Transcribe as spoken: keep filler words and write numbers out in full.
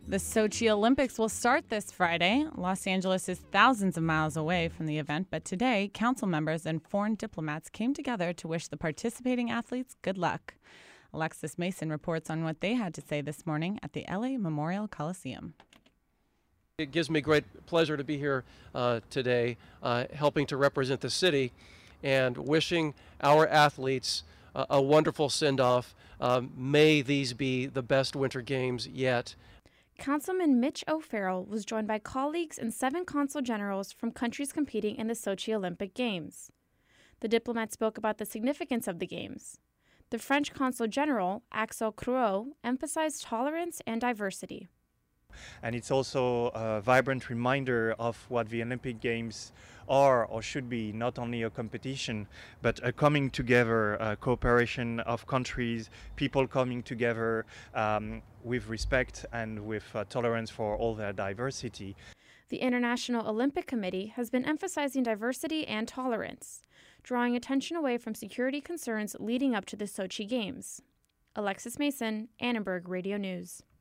The Sochi Olympics will start this Friday. Los Angeles is thousands of miles away from the event, but today, council members and foreign diplomats came together to wish the participating athletes good luck. Alexis Mason reports on what they had to say this morning at the L A Memorial Coliseum. It gives me great pleasure to be here uh, today, uh, helping to represent the city and wishing our athletes uh, a wonderful send-off. Um, may these be the best Winter Games yet. Councilman Mitch O'Farrell was joined by colleagues and seven consul generals from countries competing in the Sochi Olympic Games. The diplomat spoke about the significance of the Games. The French Consul General, Axel Cruot, emphasized tolerance and diversity. And it's also a vibrant reminder of what the Olympic Games are or should be, not only a competition, but a coming together, a cooperation of countries, people coming together um, with respect and with uh, tolerance for all their diversity. The International Olympic Committee has been emphasizing diversity and tolerance, drawing attention away from security concerns leading up to the Sochi Games. Alexis Mason, Annenberg Radio News.